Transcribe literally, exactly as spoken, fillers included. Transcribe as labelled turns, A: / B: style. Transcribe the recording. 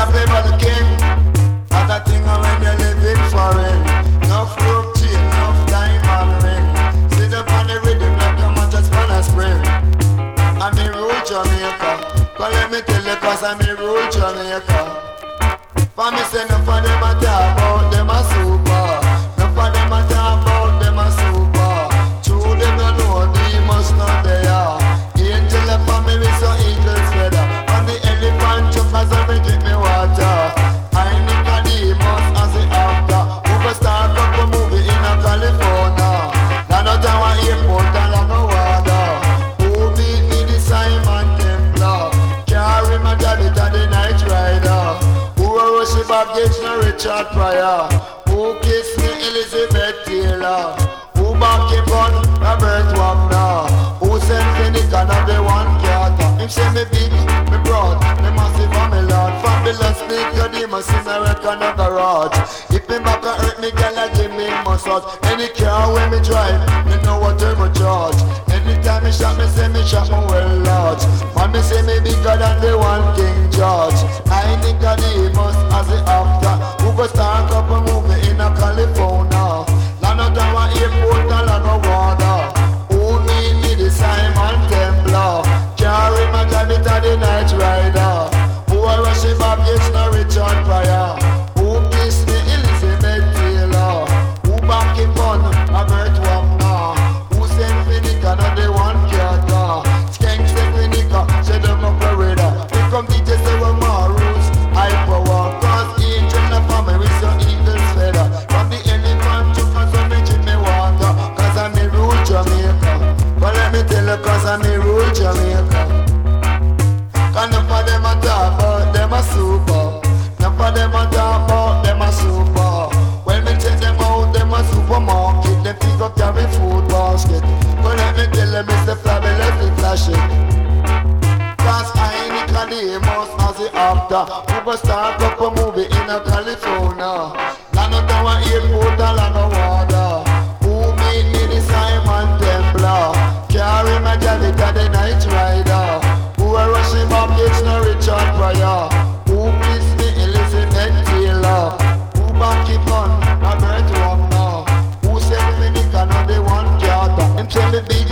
A: a play by the king. That's a thing when you live in foreign. Enough rope chain, enough diamond ring. Sit up on the rhythm like a man just on a spring. I'm in rule Jamaica. Cause let me tell you cause I'm in rule Jamaica. For me say no for them a talk about them a super. No for them a talk about them a super. True them no know demons not there. Angel and family so eagles feather. On the elephant jump as I drink me water. I need a demons as the actor. Who go start up a movie in a California. Now no town airport and I no water. Who beat me the Simon Templar. Carry my daddy to the night rider. She baggage no Richard Pryor. Who kiss me Elizabeth Taylor. Who back him on Robert Wagner. Who send Finnegan of the one Carter. Him say me big, me broad, me massive and me lord. Fabulous big, your demons in a record no garage. If me back a hurt me, girl I give me massage. Any car when me drive, me know what turbo charge. Anytime me shot, me say me shot me well large. Man me say me bigger than the one King George. I think a demons as the actor. Who go start up a movie in a California. Land of Tower airport and land of water. Who need me the Simon Templar. Carry my daddy to the night rider. Who a rush him up, it's no Richard Pryor. Who kiss me Elizabeth Taylor. Who back him on Robert Wagner. Who send Finnegan on the one Carter. Skank send Finnegan, send them up a radar. We come D J say we're Marus, high power. Cause angel and family with some eagles feather. From the elephant to cause I'm in me water. Cause I'm in rule Jamaica. But let me tell you cause I'm in rule Jamaica. Cause none of them a talk about them a super. None of them a talk about them a super. When me take them out, them a supermarket. Them pick up carry food basket. But let me tell them it's the fabulous flashing. Cause I ain't a demons as the actor. Who go start up a movie in a California. Land of Tower airport and land of water. Who made me the Simon Templar. Carry my daddy to the night rider. Who a rush him up, it's no Richard Pryor. Who kiss me Elizabeth Taylor. Who back him on Robert Wagner. Who send me the can of the one Carter. Him say me big